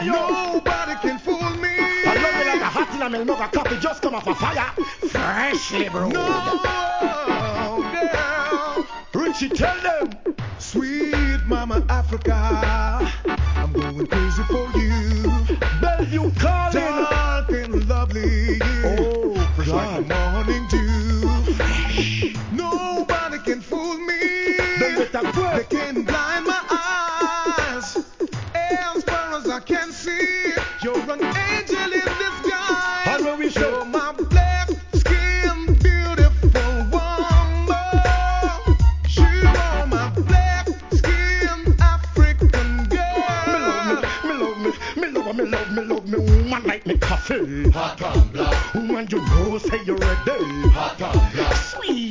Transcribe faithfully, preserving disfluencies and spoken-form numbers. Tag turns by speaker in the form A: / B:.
A: fire, yo.
B: Nobody can fool me.
A: I love you like a hot in a milk mug of coffee just come off a fire. Freshly brewed.
B: No, girl.
A: Richie, tell them.
B: Sweet mama Africa, I'm going crazy for you.
A: Bellevue calling.
B: Dark and lovely,
A: Oh,
B: fresh like the morning dew. Nobody can fool me.
A: Then get that way.
B: They can blind my eyes. As far as I can see, you're an angel in disguise.
A: And when we say-
B: You're my black skin, beautiful woman. You are my black skin African girl.
A: Me love me, me love me, me love me, love me, woman like me coffee.
B: Hot and black.
A: Woman, you know, say you're ready.